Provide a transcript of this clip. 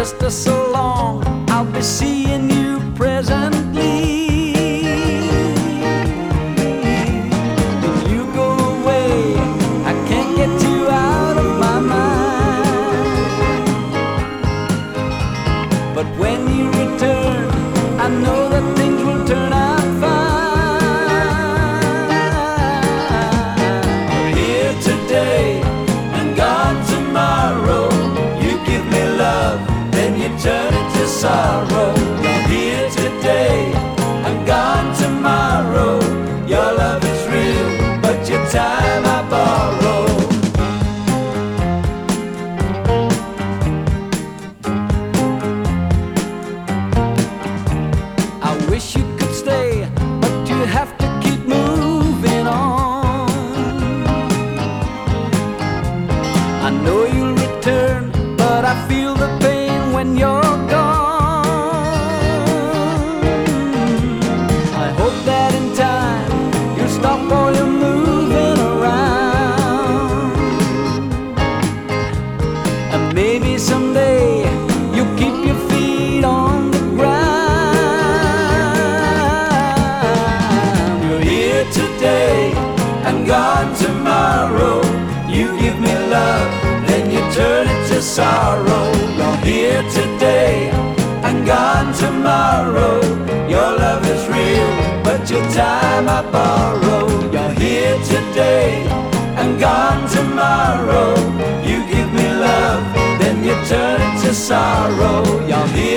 just so long. I'll be seeing you presently. When you go away, I can't get you out of my mind. But when you return, I know that things will turn out fine. You're here today and gone tomorrow. You give me love, then you turn it to sorrow. You're here today and gone tomorrow. Your love is real, but your time I borrow. I wish you could stay, but you have to keep moving on. I know you'll return, but I feel the pain when you're gone. I hope that in time you'll stop all your moving around. And maybe someday you'll keep your feet on the ground. You're here today and gone tomorrow. You give me love, then you turn it to sorrow. You're here today and gone tomorrow. Your love is real, but your time I borrow. You're here today and gone tomorrow. You give me love, then you turn it to sorrow. You're here